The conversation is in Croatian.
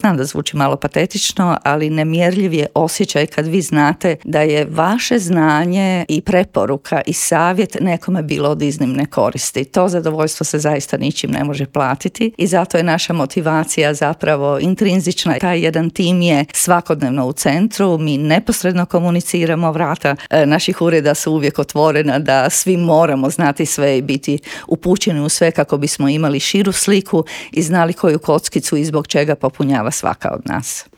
Znam da zvuči malo patetično, ali nemjerljiv je osjećaj kad vi znate da je vaše znanje i preporuka i savjet nekome bilo od iznimne koristi. To zadovoljstvo se zaista ničim ne može platiti i zato je naša motivacija zapravo intrinzična. Taj jedan tim je svakodnevno u centru, mi neposredno komuniciramo, vrata naših ureda su uvijek otvorena da svi moramo znati sve i biti upućeni u sve kako bismo imali širu sliku i znali koju kockicu i zbog čega popunjava svaka od nas.